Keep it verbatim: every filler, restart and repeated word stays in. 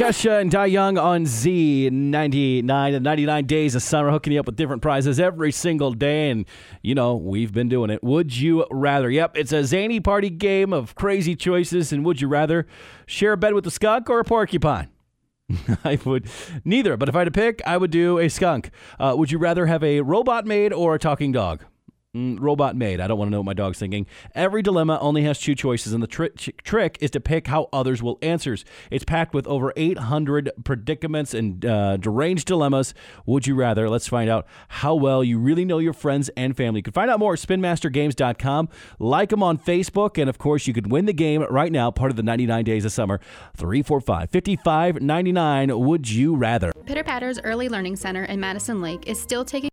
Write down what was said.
Kesha and Die Young on Z ninety-nine and ninety-nine days of summer, hooking you up with different prizes every single day. And, you know, we've been doing it. Would you rather? Yep, it's a zany party game of crazy choices. And would you rather share a bed with a skunk or a porcupine? I would neither. But if I had to pick, I would do a skunk. Uh, would you rather have a robot maid or a talking dog? Mm, robot maid. I don't want to know what my dog's thinking. Every dilemma only has two choices, and the tri- trick is to pick how others will answer. It's packed with over eight hundred predicaments and uh, deranged dilemmas. Would you rather? Let's find out how well you really know your friends and family. You can find out more at spin master games dot com. Like them on Facebook, and of course, you could win the game right now, part of the ninety-nine days of summer. three four five, five five nine nine. Would you rather? Pitter Patter's Early Learning Center in Madison Lake is still taking